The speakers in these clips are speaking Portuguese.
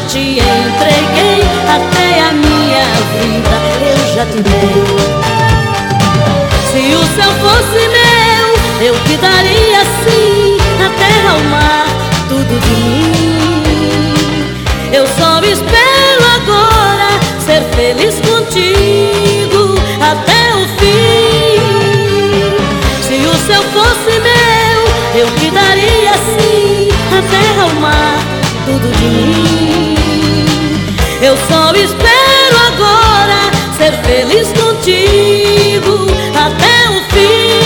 te entreguei, até a minha vida eu já te dei. Se o céu fosse meu, eu te daria sim, a terra, o mar, tudo de mim. Eu só espero agora ser feliz contigo até o fim. Se o céu fosse meu, eu te daria sim, a terra, o mar, tudo de mim. Eu só espero agora ser feliz contigo até o fim.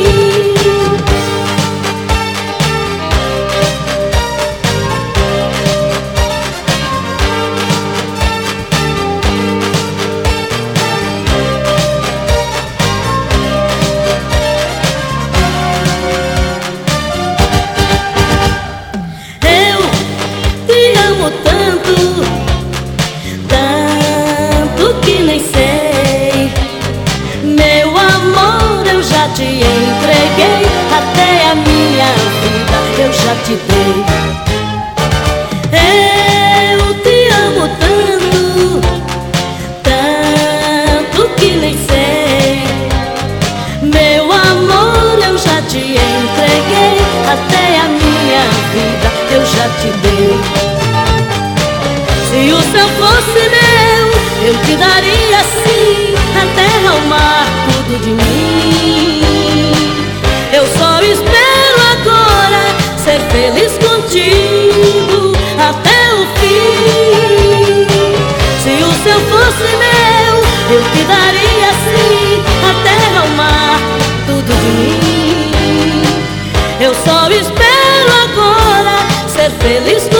Te entreguei, até a minha vida eu já te dei. Eu te amo tanto, tanto que nem sei. Meu amor, eu já te entreguei, até a minha vida eu já te dei. Se o céu fosse meu, eu te daria sim, a terra, o mar, tudo de mim. Eu só espero agora ser feliz contigo até o fim. Se o céu fosse meu, eu te daria sim, a terra, o mar, tudo de mim. Eu só espero agora ser feliz